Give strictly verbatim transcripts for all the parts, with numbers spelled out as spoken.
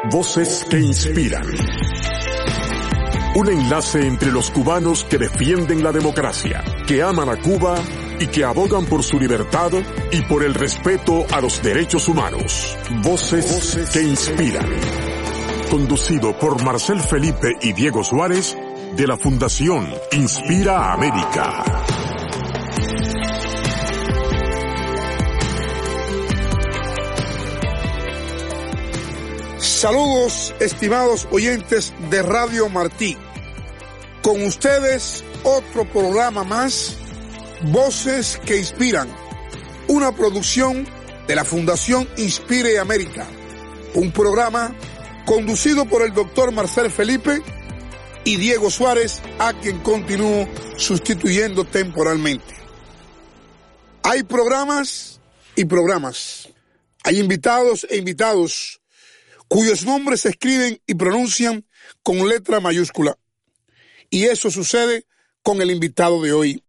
Voces que inspiran. Un enlace entre los cubanos que defienden la democracia, que aman a Cuba y que abogan por su libertad y por el respeto a los derechos humanos. Voces, Voces que inspiran. Conducido por Marcel Felipe y Diego Suárez, de la Fundación Inspira América. Saludos, estimados oyentes de Radio Martí. Con ustedes, otro programa más, Voces que Inspiran, una producción de la Fundación Inspire América, un programa conducido por el doctor Marcel Felipe y Diego Suárez, a quien continúo sustituyendo temporalmente. Hay programas y programas, hay invitados e invitados cuyos nombres se escriben y pronuncian con letra mayúscula. Y eso sucede con el invitado de hoy,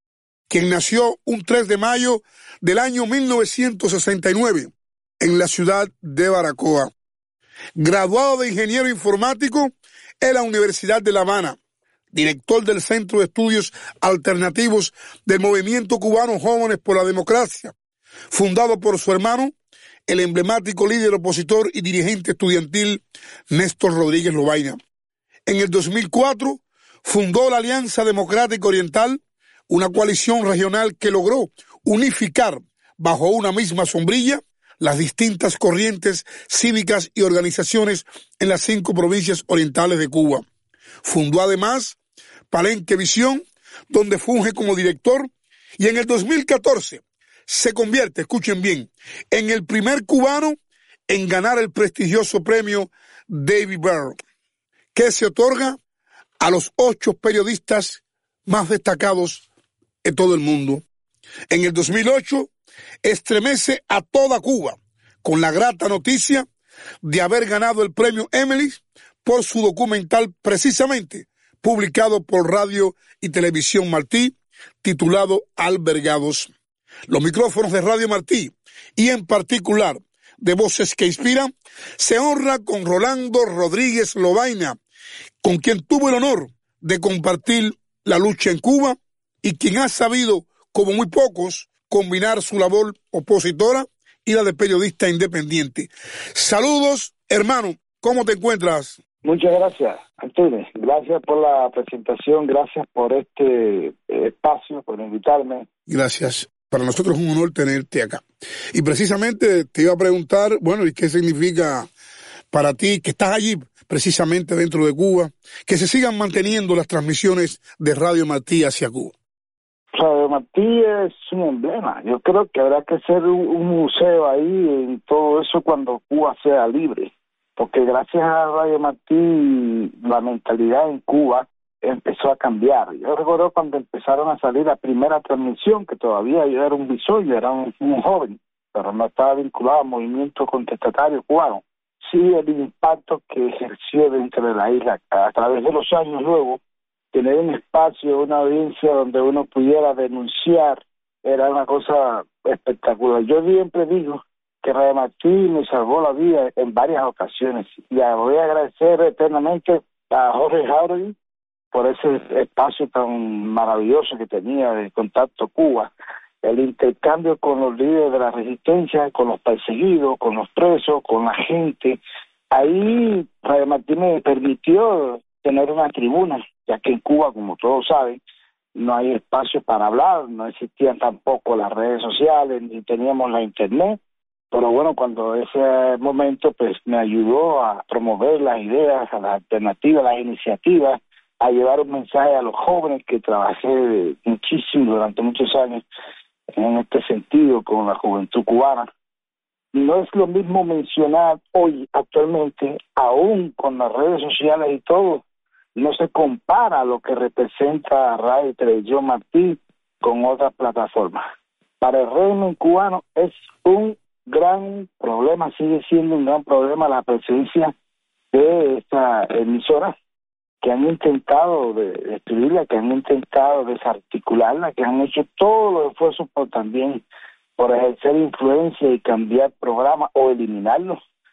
quien nació un tres de mayo del año mil novecientos sesenta y nueve en la ciudad de Baracoa. Graduado de ingeniero informático en la Universidad de La Habana, director del Centro de Estudios Alternativos del Movimiento Cubano Jóvenes por la Democracia, fundado por su hermano, el emblemático líder opositor y dirigente estudiantil Néstor Rodríguez Lobaina. En el dos mil cuatro fundó la Alianza Democrática Oriental, una coalición regional que logró unificar bajo una misma sombrilla las distintas corrientes cívicas y organizaciones en las cinco provincias orientales de Cuba. Fundó además Palenque Visión, donde funge como director, y en el dos mil catorce se convierte, escuchen bien, en el primer cubano en ganar el prestigioso premio David Byrne, que se otorga a los ocho periodistas más destacados de todo el mundo. En el dos mil ocho estremece a toda Cuba con la grata noticia de haber ganado el premio Emily por su documental, precisamente publicado por Radio y Televisión Martí, titulado Albergados. Los micrófonos de Radio Martí, y en particular de Voces que Inspiran, se honra con Rolando Rodríguez Lobaina, con quien tuvo el honor de compartir la lucha en Cuba y quien ha sabido, como muy pocos, combinar su labor opositora y la de periodista independiente. Saludos, hermano, ¿cómo te encuentras? Muchas gracias, Antonio. Gracias por la presentación, gracias por este espacio, por invitarme. Gracias. Para nosotros es un honor tenerte acá. Y precisamente te iba a preguntar, bueno, ¿y qué significa para ti que estás allí, precisamente dentro de Cuba, que se sigan manteniendo las transmisiones de Radio Martí hacia Cuba? Radio Martí es un emblema. Yo creo que habrá que hacer un museo ahí en todo eso cuando Cuba sea libre. Porque gracias a Radio Martí la mentalidad en Cuba empezó a cambiar. Yo recuerdo cuando empezaron a salir la primera transmisión, que todavía yo era un bisoño, era un, un joven, pero no estaba vinculado al movimiento contestatario cubano. Sí, el impacto que ejerció dentro de la isla a través de los años luego, tener un espacio, una audiencia donde uno pudiera denunciar, era una cosa espectacular. Yo siempre digo que Radio Martí me salvó la vida en varias ocasiones. Y voy a agradecer eternamente a Jorge Jauregui por ese espacio tan maravilloso que tenía de Contacto Cuba, el intercambio con los líderes de la resistencia, con los perseguidos, con los presos, con la gente. Ahí Radio Martí me permitió tener una tribuna, ya que en Cuba, como todos saben, no hay espacio para hablar, no existían tampoco las redes sociales, ni teníamos la internet, pero bueno, cuando ese momento pues me ayudó a promover las ideas, a las alternativas, las iniciativas, a llevar un mensaje a los jóvenes, que trabajé muchísimo durante muchos años en este sentido con la juventud cubana. No es lo mismo mencionar hoy, actualmente, aún con las redes sociales y todo, no se compara lo que representa Radio y Televisión Martí con otras plataformas. Para el régimen cubano es un gran problema, sigue siendo un gran problema la presencia de esta emisora, que han intentado destruirla, que han intentado desarticularla, que han hecho todos los esfuerzos por también por ejercer influencia y cambiar programas o eliminarlos.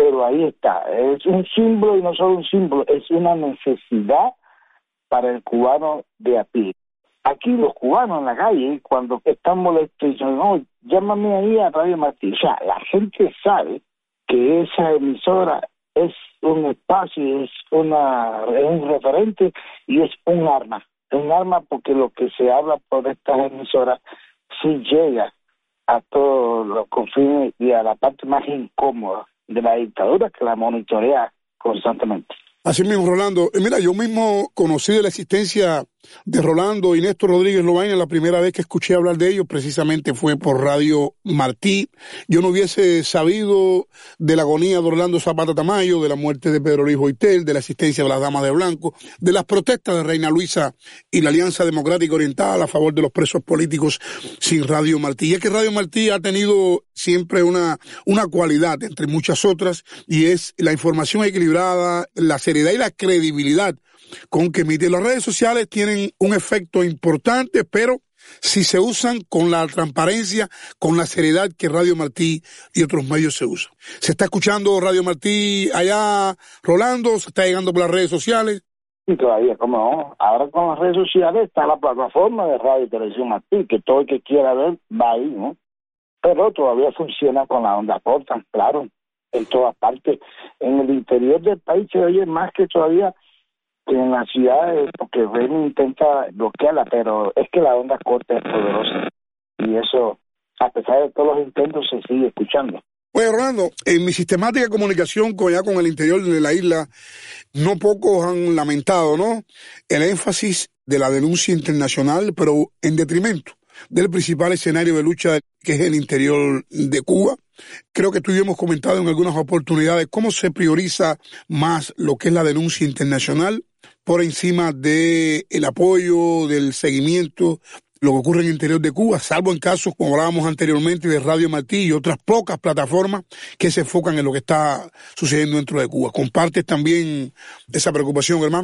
pero ahí está, es un símbolo y no solo un símbolo, es una necesidad para el cubano de a pie. Aquí los cubanos en la calle, cuando están molestos, dicen, no, llámame ahí a Radio Martí. O sea, la gente sabe que esa emisora es un espacio, es, una, es un referente y es un arma. Es un arma porque lo que se habla por estas emisoras sí llega a todos los confines y a la parte más incómoda de la dictadura que la monitorea constantemente. Así mismo, Rolando. Eh, mira, yo mismo conocí de la existencia de Rolando y Néstor Rodríguez Lobaina. La primera vez que escuché hablar de ellos precisamente fue por Radio Martí. Yo no hubiese sabido de la agonía de Orlando Zapata Tamayo, de la muerte de Pedro Luis Boitel, de la existencia de las Damas de Blanco, de las protestas de Reina Luisa y la Alianza Democrática Oriental a favor de los presos políticos sin Radio Martí. Y es que Radio Martí ha tenido siempre una, una cualidad, entre muchas otras, y es la información equilibrada, la seriedad y la credibilidad con que emite. Las redes sociales tienen un efecto importante, pero si se usan con la transparencia, con la seriedad que Radio Martí y otros medios se usan. ¿Se está escuchando Radio Martí allá, Rolando? ¿Se está llegando por las redes sociales? Sí, todavía, ¿cómo no? Ahora con las redes sociales está la plataforma de Radio y Televisión Martí, que todo el que quiera ver va ahí, ¿no? Pero todavía funciona con la onda corta, claro, en todas partes. En el interior del país se oye más que todavía que en las ciudades, porque Ren intenta bloquearla, pero es que la onda corta es poderosa. Y eso, a pesar de todos los intentos, se sigue escuchando. Oye, Rolando, en mi sistemática de comunicación con, ya con el interior de la isla, no pocos han lamentado, ¿no?, el énfasis de la denuncia internacional, pero en detrimento del principal escenario de lucha que es el interior de Cuba. Creo que tú y yo hemos comentado en algunas oportunidades cómo se prioriza más lo que es la denuncia internacional por encima del apoyo, del seguimiento, lo que ocurre en el interior de Cuba, salvo en casos, como hablábamos anteriormente, de Radio Martí y otras pocas plataformas que se enfocan en lo que está sucediendo dentro de Cuba. ¿Compartes también esa preocupación, hermano?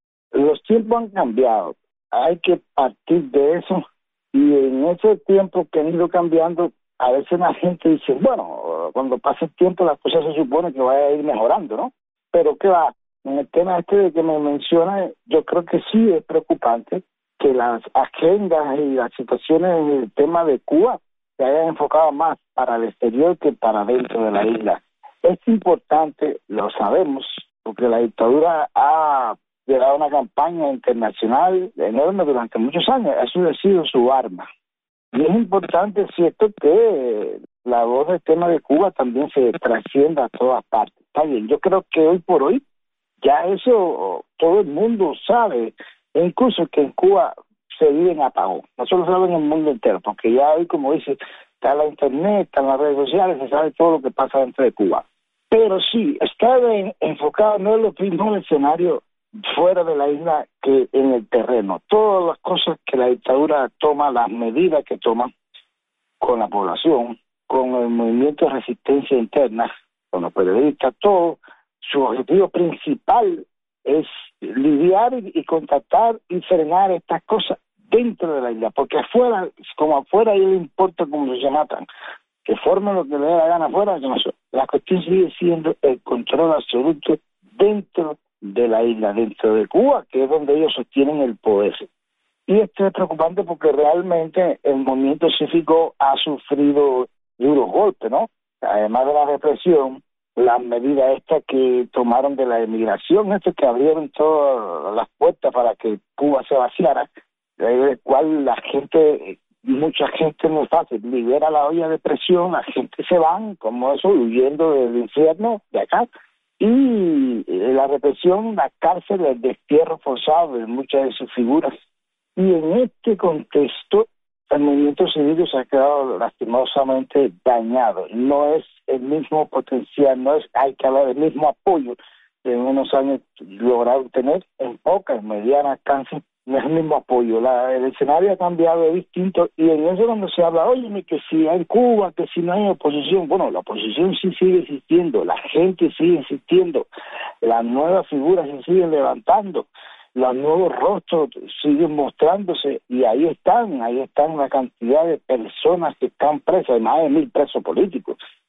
Los tiempos han cambiado. Hay que partir de eso. Y en ese tiempo que han ido cambiando, a veces la gente dice, bueno, cuando pase el tiempo las cosas se supone que vaya a ir mejorando, ¿no? Pero ¿qué va? En el tema este de que me menciona, yo creo que sí es preocupante que las agendas y las situaciones en el tema de Cuba se hayan enfocado más para el exterior que para dentro de la isla. Es importante, lo sabemos, porque la dictadura ha llevado una campaña internacional enorme durante muchos años. Eso ha sido su arma. Y es importante, cierto, que la voz del tema de Cuba también se trascienda a todas partes. Está bien, yo creo que hoy por hoy ya eso todo el mundo sabe, e incluso que en Cuba se vive en apagón. No solo se sabe en el mundo entero, porque ya hoy, como dice, está la internet, están las redes sociales, se sabe todo lo que pasa dentro de Cuba. Pero sí, está enfocado no en lo mismo el escenario fuera de la isla que en el terreno. Todas las cosas que la dictadura toma, las medidas que toma con la población, con el movimiento de resistencia interna, con los periodistas, todo, su objetivo principal es lidiar y, y contactar y frenar estas cosas dentro de la isla, porque afuera, como afuera a ellos les importa cómo se matan, que formen lo que les dé la gana afuera, no sé. La cuestión sigue siendo el control absoluto dentro de la isla, dentro de Cuba, que es donde ellos sostienen el poder. Y esto es preocupante porque realmente el movimiento cívico ha sufrido duros golpes, ¿no? Además de la represión, las medidas estas que tomaron de la emigración, estas que abrieron todas las puertas para que Cuba se vaciara, el cual la gente, mucha gente no es fácil, libera la olla de presión, la gente se van, como eso, huyendo del infierno de acá. Y la represión, la cárcel, el destierro forzado de muchas de sus figuras. Y en este contexto, el movimiento civil se ha quedado lastimosamente dañado. No es el mismo potencial, no es, hay que hablar del mismo apoyo que en unos años lograron tener en pocas, medianas cáncer, no es el mismo apoyo. La, el escenario ha cambiado, es distinto, y en eso cuando se habla, oye, que si hay Cuba, que si no hay oposición, bueno, la oposición sí sigue existiendo, la gente sigue existiendo, las nuevas figuras se siguen levantando, los nuevos rostros siguen mostrándose, y ahí están, ahí están la cantidad de personas que están presas, hay más de mil presos políticos,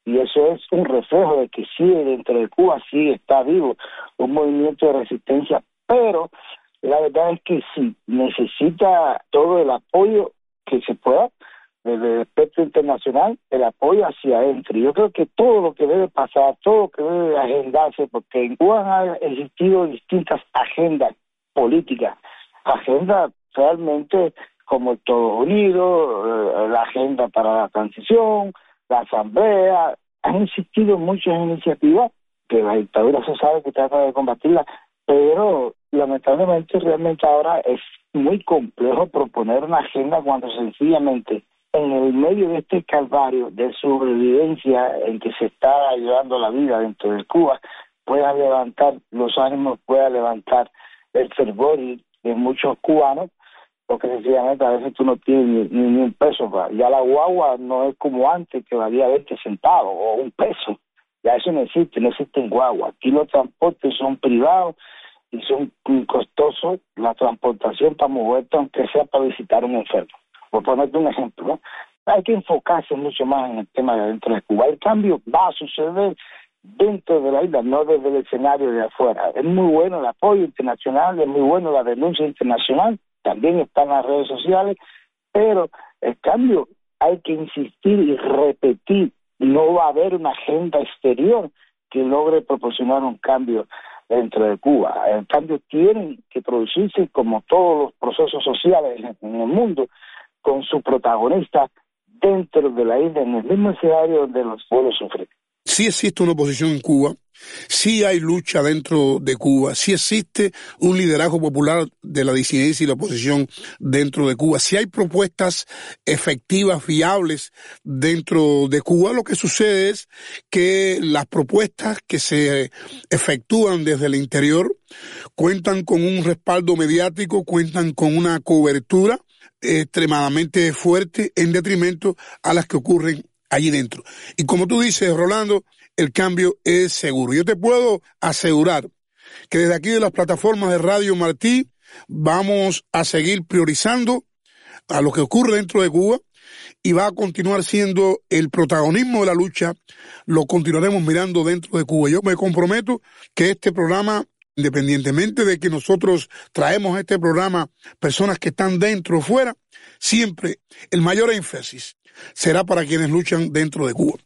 y eso es un reflejo de que sí, dentro de Cuba sí está vivo un movimiento de resistencia, pero la verdad es que sí, necesita todo el apoyo que se pueda desde el aspecto internacional, el apoyo hacia adentro. Yo creo que todo lo que debe pasar, todo lo que debe agendarse, porque en Cuba han existido distintas agendas políticas, agendas realmente como Estados Unidos, eh, la agenda para la transición, la asamblea, han existido muchas iniciativas que la dictadura se sabe que trata de combatirla, pero lamentablemente realmente ahora es muy complejo proponer una agenda cuando sencillamente en el medio de este calvario de sobrevivencia en que se está llevando la vida dentro de Cuba, pueda levantar los ánimos, pueda levantar el fervor de muchos cubanos, porque sencillamente a veces tú no tienes ni, ni un peso. Ya la guagua no es como antes, que valía veinte centavos o un peso. Ya eso no existe, no existen guaguas. Aquí los transportes son privados y son costosos, la transportación para moverte, aunque sea para visitar a un enfermo. Por ponerte un ejemplo, ¿no? Hay que enfocarse mucho más en el tema de dentro de Cuba. El cambio va a suceder dentro de la isla, no desde el escenario de afuera. Es muy bueno el apoyo internacional, es muy bueno la denuncia internacional, también están las redes sociales, pero el cambio hay que insistir y repetir. No va a haber una agenda exterior que logre proporcionar un cambio dentro de Cuba. El cambio tiene que producirse, como todos los procesos sociales en el mundo, con su protagonista dentro de la isla, en el mismo escenario donde los pueblos sufren. Sí existe una oposición en Cuba, sí hay lucha dentro de Cuba, sí existe un liderazgo popular de la disidencia y la oposición dentro de Cuba, sí hay propuestas efectivas, viables dentro de Cuba. Lo que sucede es que las propuestas que se efectúan desde el interior cuentan con un respaldo mediático, cuentan con una cobertura extremadamente fuerte en detrimento a las que ocurren allí dentro. Y como tú dices, Rolando, el cambio es seguro. Yo te puedo asegurar que desde aquí de las plataformas de Radio Martí vamos a seguir priorizando a lo que ocurre dentro de Cuba y va a continuar siendo el protagonismo de la lucha, lo continuaremos mirando dentro de Cuba. Yo me comprometo que este programa, independientemente de que nosotros traemos a este programa personas que están dentro o fuera, siempre el mayor énfasis será para quienes luchan dentro de Cuba.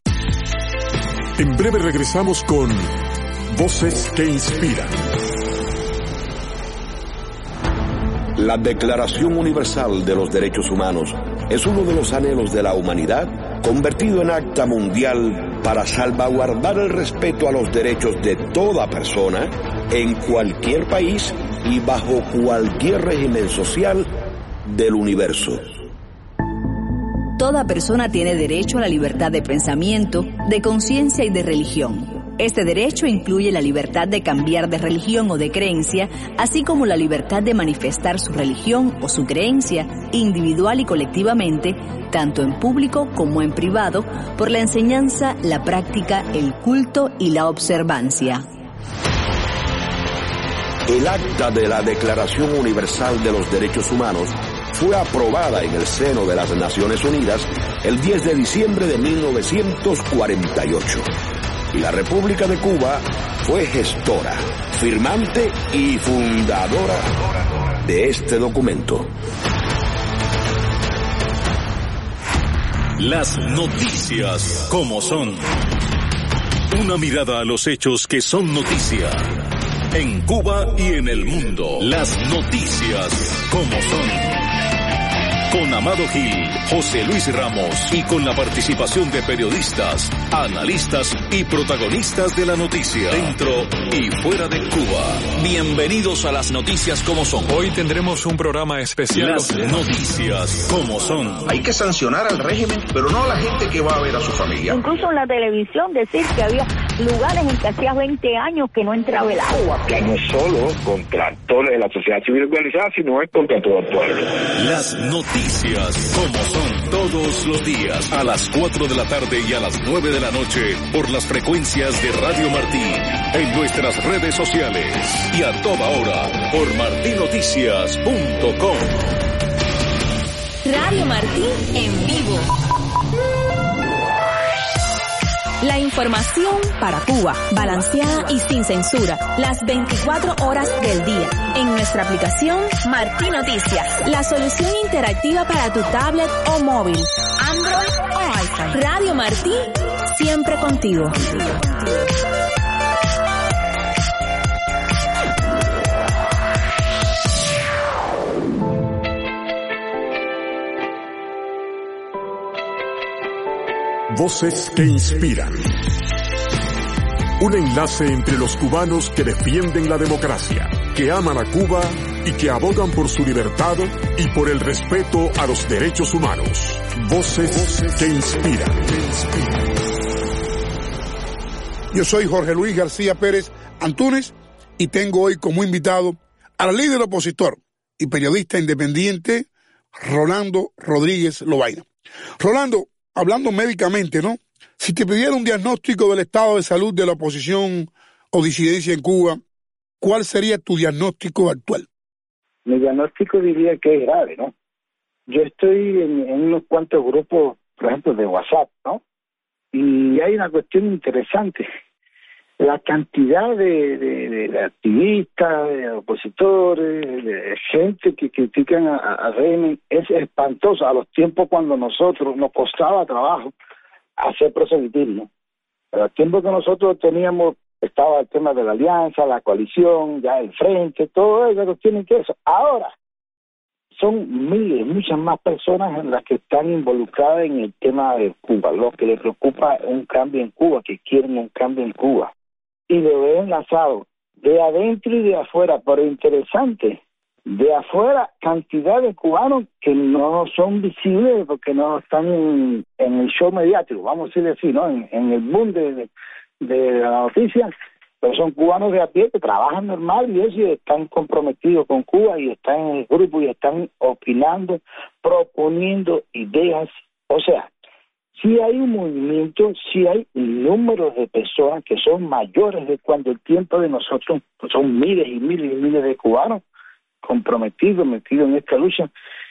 En breve regresamos con Voces que Inspiran. La Declaración Universal de los Derechos Humanos es uno de los anhelos de la humanidad convertido en acta mundial para salvaguardar el respeto a los derechos de toda persona en cualquier país y bajo cualquier régimen social del universo. Toda persona tiene derecho a la libertad de pensamiento, de conciencia y de religión. Este derecho incluye la libertad de cambiar de religión o de creencia, así como la libertad de manifestar su religión o su creencia, individual y colectivamente, tanto en público como en privado, por la enseñanza, la práctica, el culto y la observancia. El acta de la Declaración Universal de los Derechos Humanos fue aprobada en el seno de las Naciones Unidas el diez de diciembre de mil novecientos cuarenta y ocho. Y la República de Cuba fue gestora, firmante y fundadora de este documento. Las noticias como son. Una mirada a los hechos que son noticia. En Cuba y en el mundo. Las noticias como son. Con Amado Gil, José Luis Ramos y con la participación de periodistas, analistas y protagonistas de la noticia dentro y fuera de Cuba. Bienvenidos a Las Noticias como son. Hoy tendremos un programa especial. Las noticias como son. Hay que sancionar al régimen, pero no a la gente que va a ver a su familia. Incluso en la televisión decir que había lugares en que hacía veinte años que no entraba el agua. Que no es solo contra actores de la sociedad civil organizada, sino es contra todo el pueblo. Las noticias como son, todos los días a las cuatro de la tarde y a las nueve de la noche por las frecuencias de Radio Martí, en nuestras redes sociales y a toda hora por martí noticias punto com. Radio Martí en vivo. La información para Cuba, balanceada y sin censura, las veinticuatro horas del día. En nuestra aplicación Martí Noticias, la solución interactiva para tu tablet o móvil, Android o iPhone. Radio Martí, siempre contigo. Voces que inspiran. Un enlace entre los cubanos que defienden la democracia, que aman a Cuba y que abogan por su libertad y por el respeto a los derechos humanos. Voces, Voces que inspiran. Yo soy Jorge Luis García Pérez Antúnez y tengo hoy como invitado al líder opositor y periodista independiente Rolando Rodríguez Lobaina. Rolando, hablando médicamente, ¿no? Si te pidiera un diagnóstico del estado de salud de la oposición o disidencia en Cuba, ¿cuál sería tu diagnóstico actual? Mi diagnóstico diría que es grave, ¿no? Yo estoy en, en unos cuantos grupos, por ejemplo, de WhatsApp, ¿no? Y hay una cuestión interesante. La cantidad de, de, de activistas, de opositores, de gente que critican a, a Régimen es espantosa a los tiempos cuando nosotros nos costaba trabajo hacer proselitismo. A los tiempos que nosotros teníamos, estaba el tema de la alianza, la coalición, ya el frente, todo eso que tienen que eso. Ahora son miles, muchas más personas en las que están involucradas en el tema de Cuba, lo que les preocupa es un cambio en Cuba, que quieren un cambio en Cuba. Y lo veo enlazado de adentro y de afuera, pero interesante, de afuera cantidad de cubanos que no son visibles porque no están en, en el show mediático, vamos a decir así, ¿no? En, en el boom de, de, de la noticia, pero son cubanos de a pie que trabajan normal y eso, y están comprometidos con Cuba y están en el grupo y están opinando, proponiendo ideas, o sea, si hay un movimiento, si hay números de personas que son mayores de cuando el tiempo de nosotros, pues son miles y miles y miles de cubanos comprometidos, metidos en esta lucha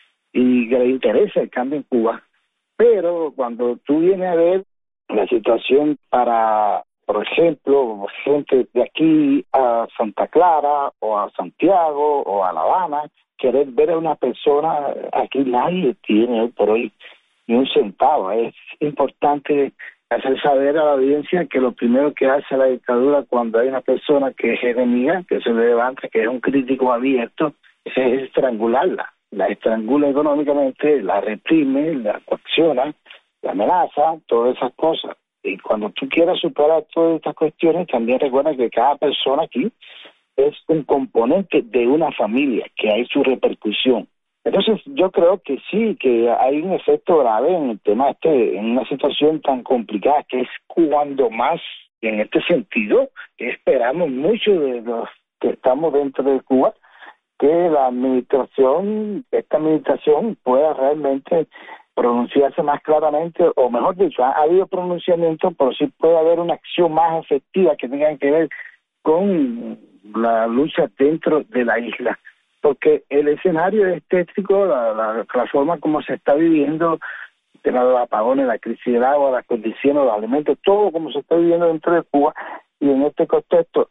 y que les interesa el cambio en Cuba. Pero cuando tú vienes a ver la situación para, por ejemplo, gente de aquí a Santa Clara o a Santiago o a La Habana, querer ver a una persona, aquí nadie tiene hoy por hoy ni un centavo. Es importante hacer saber a la audiencia que lo primero que hace la dictadura cuando hay una persona que es enemiga, que se le levanta, que es un crítico abierto, es estrangularla. La estrangula económicamente, la reprime, la coacciona, la amenaza, todas esas cosas. Y cuando tú quieras superar todas estas cuestiones, también recuerda que cada persona aquí es un componente de una familia, que hay su repercusión. Entonces yo creo que sí, que hay un efecto grave en el tema este, en una situación tan complicada, que es cuando más, en este sentido, que esperamos mucho de los que estamos dentro de Cuba, que la administración, esta administración pueda realmente pronunciarse más claramente, o mejor dicho, ha, ha habido pronunciamiento, pero sí puede haber una acción más efectiva que tenga que ver con la lucha dentro de la isla. Porque el escenario es tétrico, la, la, la forma como se está viviendo, el tema de los apagones, la crisis del agua, las condiciones, los alimentos, todo como se está viviendo dentro de Cuba, y en este contexto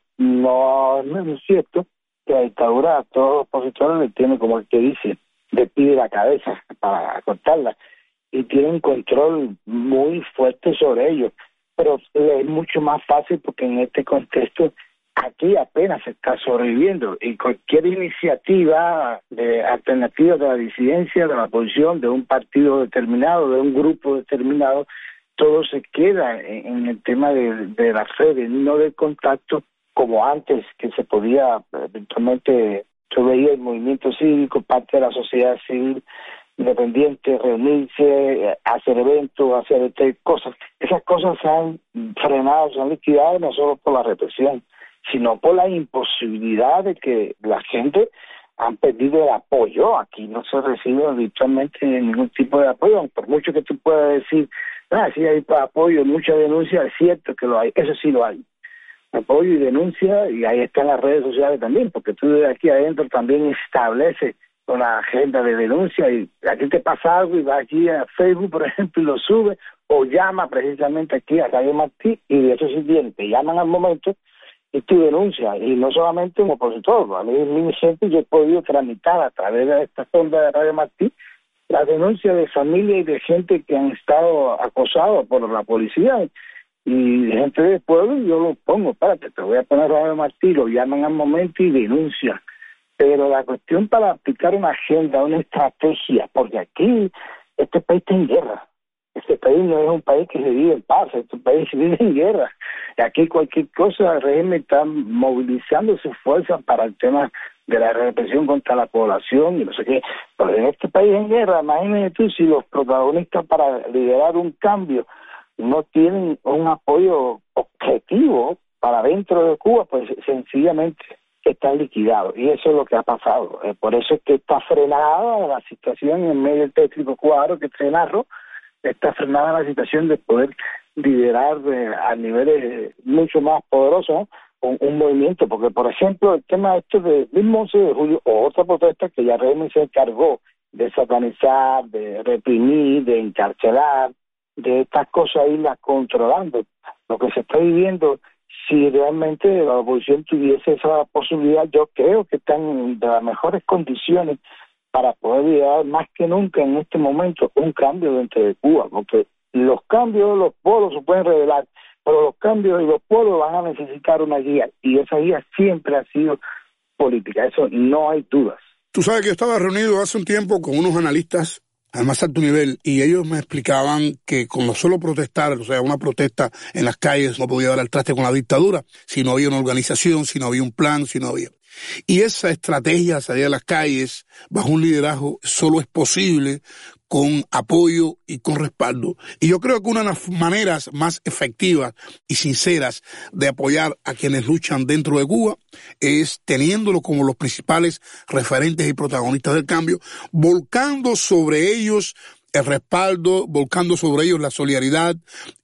no, no es cierto que la dictadura a todos los opositores le tiene, como el que dice, le pide la cabeza para cortarla, y tiene un control muy fuerte sobre ellos, pero es mucho más fácil porque en este contexto aquí apenas se está sobreviviendo, y cualquier iniciativa de alternativa de la disidencia, de la oposición, de un partido determinado, de un grupo determinado, todo se queda en, en el tema de, de las redes, no del contacto como antes, que se podía eventualmente, yo veía el movimiento cívico, parte de la sociedad civil independiente, reunirse, hacer eventos, hacer este, cosas. Esas cosas se han frenado, se han liquidado no solo por la represión, sino por la imposibilidad de que la gente han perdido el apoyo. Aquí no se recibe habitualmente ningún tipo de apoyo, por mucho que tú puedas decir, ah, sí hay apoyo, mucha denuncia, es cierto que lo hay, eso sí lo hay. Apoyo y denuncia, y ahí están las redes sociales también, porque tú de aquí adentro también estableces una agenda de denuncia y aquí te pasa algo y va aquí a Facebook, por ejemplo, y lo sube o llama precisamente aquí a Radio Martí y de eso sí tiene, te llaman al momento y tu denuncia, y no solamente un opositor, a mí en mi gente yo he podido tramitar a través de esta sonda de Radio Martí la denuncia de familia y de gente que han estado acosados por la policía y gente del pueblo, y yo lo pongo, espérate, te voy a poner Radio Martí, lo llaman al momento y denuncia. Pero la cuestión para aplicar una agenda, una estrategia, porque aquí este país está en guerra. Este país no es un país que se vive en paz, este país se vive en guerra. Y aquí cualquier cosa, el régimen está movilizando sus fuerzas para el tema de la represión contra la población y no sé qué. Pero en este país en guerra, imagínate tú, si los protagonistas para liderar un cambio no tienen un apoyo objetivo para dentro de Cuba, pues sencillamente están liquidados. Y eso es lo que ha pasado. Eh, por eso es que está frenada la situación en medio del tétrico cuadro que frenarlo, está frenada la situación de poder liderar eh, a niveles mucho más poderosos, ¿no? un, un movimiento, porque por ejemplo el tema este del mismo once de julio o otra protesta que ya régimen se encargó de satanizar, de reprimir, de encarcelar, de estas cosas irlas controlando. Lo que se está viviendo, si realmente la oposición tuviese esa posibilidad, yo creo que están en las mejores condiciones para poder liderar más que nunca en este momento un cambio dentro de Cuba, porque los cambios, los polos se pueden revelar, pero los cambios y los polos van a necesitar una guía, y esa guía siempre ha sido política, eso no hay dudas. Tú sabes que yo estaba reunido hace un tiempo con unos analistas al más alto nivel, y ellos me explicaban que con no solo protestar, o sea, una protesta en las calles no podía dar al traste con la dictadura, si no había una organización, si no había un plan, si no había... Y esa estrategia de salir a las calles bajo un liderazgo solo es posible con apoyo y con respaldo. Y yo creo que una de las maneras más efectivas y sinceras de apoyar a quienes luchan dentro de Cuba es teniéndolo como los principales referentes y protagonistas del cambio, volcando sobre ellos el respaldo, volcando sobre ellos la solidaridad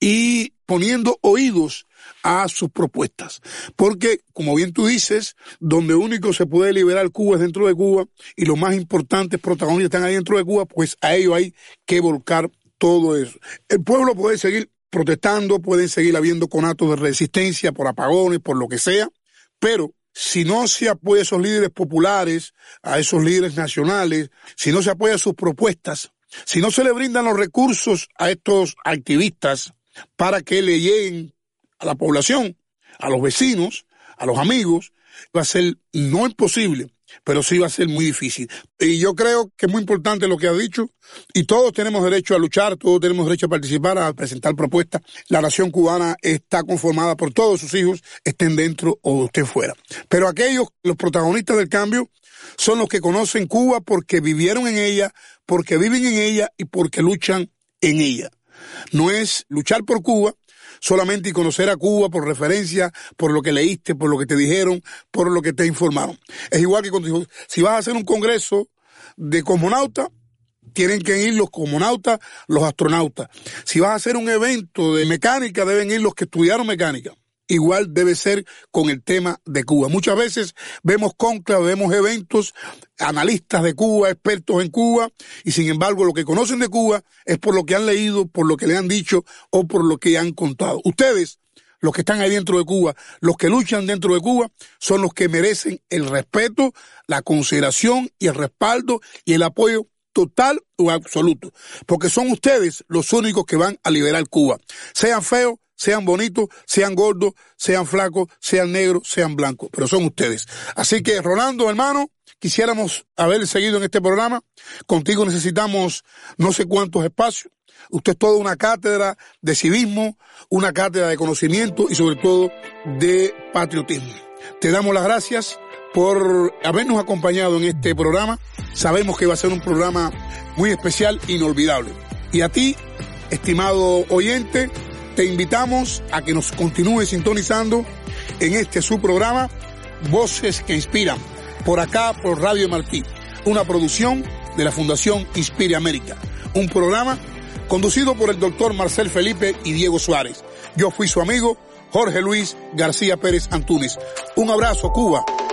y poniendo oídos a sus propuestas. Porque, como bien tú dices, donde único se puede liberar Cuba es dentro de Cuba, y los más importantes protagonistas están ahí dentro de Cuba, pues a ellos hay que volcar todo eso. El pueblo puede seguir protestando, pueden seguir habiendo conatos de resistencia por apagones, por lo que sea, pero si no se apoya a esos líderes populares, a esos líderes nacionales, si no se apoya a sus propuestas, si no se le brindan los recursos a estos activistas para que le lleguen a la población, a los vecinos, a los amigos, va a ser no imposible, pero sí va a ser muy difícil. Y yo creo que es muy importante lo que ha dicho, y todos tenemos derecho a luchar, todos tenemos derecho a participar, a presentar propuestas. La nación cubana está conformada por todos sus hijos, estén dentro o estén fuera. Pero aquellos, los protagonistas del cambio, son los que conocen Cuba porque vivieron en ella, porque viven en ella y porque luchan en ella. No es luchar por Cuba solamente y conocer a Cuba por referencia, por lo que leíste, por lo que te dijeron, por lo que te informaron. Es igual que cuando, si vas a hacer un congreso de cosmonautas, tienen que ir los cosmonautas, los astronautas. Si vas a hacer un evento de mecánica, deben ir los que estudiaron mecánica. Igual debe ser con el tema de Cuba. Muchas veces vemos conclaves, vemos eventos, analistas de Cuba, expertos en Cuba, y sin embargo lo que conocen de Cuba es por lo que han leído, por lo que le han dicho o por lo que han contado. Ustedes, los que están ahí dentro de Cuba, los que luchan dentro de Cuba, son los que merecen el respeto, la consideración y el respaldo y el apoyo total o absoluto, porque son ustedes los únicos que van a liberar Cuba. Sean feos, sean bonitos, sean gordos, sean flacos, sean negros, sean blancos, pero son ustedes. Así que, Rolando, hermano, quisiéramos haber seguido en este programa. Contigo necesitamos no sé cuántos espacios. Usted es toda una cátedra de civismo, una cátedra de conocimiento y sobre todo de patriotismo. Te damos las gracias por habernos acompañado en este programa. Sabemos que va a ser un programa muy especial, inolvidable. Y a ti, estimado oyente, te invitamos a que nos continúes sintonizando en este su programa, Voces que Inspiran, por acá por Radio Martí, una producción de la Fundación Inspire América, un programa conducido por el doctor Marcel Felipe y Diego Suárez. Yo fui su amigo Jorge Luis García Pérez Antúnez. Un abrazo, Cuba.